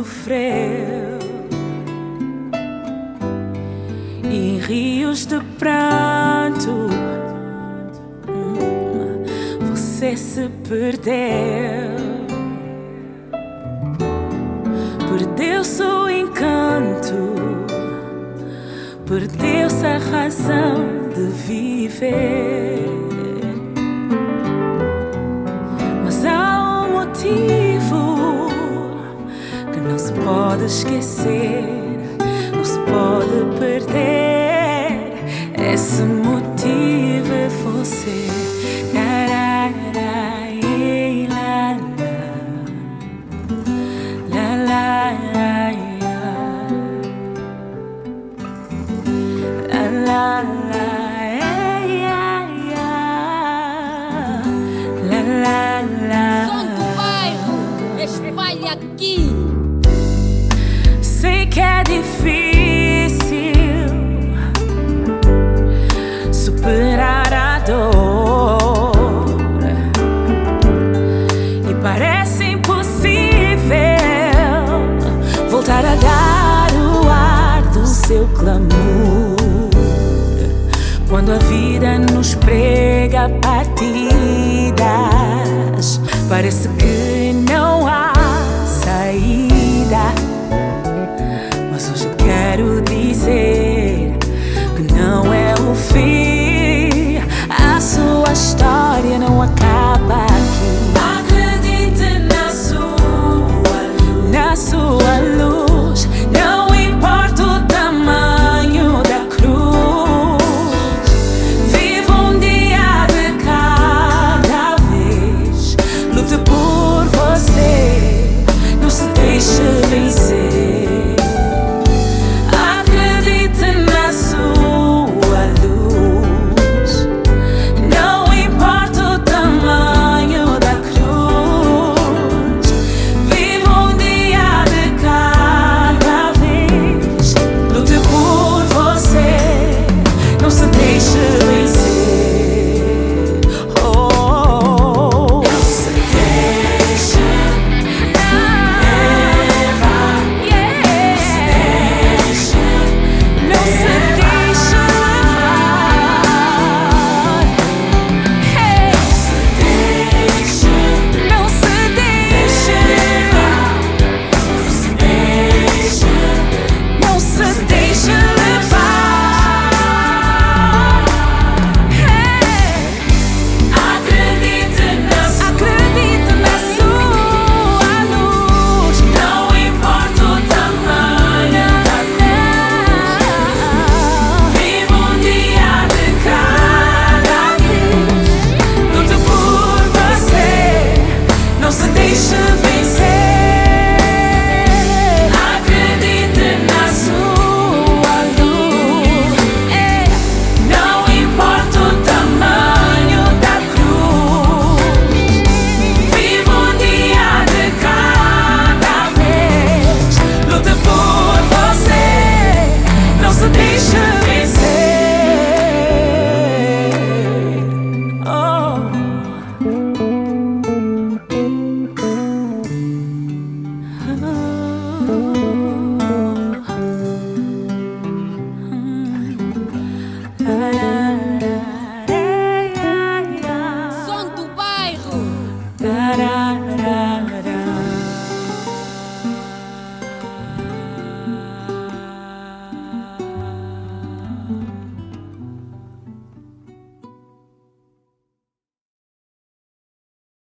sofreu e rios de pranto você se perdeu. Perdeu-se o encanto, perdeu-se a razão de viver. Mas há um motivo que não se pode esquecer, não se pode perder. Esse motivo é você. Som do bairro, espalha aqui. Sei que é difícil superar a dor e parece impossível voltar a dar o ar do seu clamor. Quando a vida nos prega partidas, parece que não há saída. Mas hoje eu quero dizer que não é o fim. A sua história não acaba aqui. Acredite na sua luz. Não importa o tamanho da cruz. Viva um dia de cada vez. Lute por você. Não se deixe vencer. Acredite na sua luz. Não importa o tamanho da cruz. Viva um dia de cada vez. Lute por você. Não se deixe vencer. Oh, não se deixe levar. Não se deixe levar. Não se deixe levar. Não se deixe levar. Acredite na sua luz. Não importa o tamanho da cruz. Viva um dia de cada vez. Lute por você. Não se deixe vencer. Acredite na sua luz. Não importa o tamanho da cruz. Viva um dia de cada vez. Lute por você. Não se deixe vencer. Oh. La, la.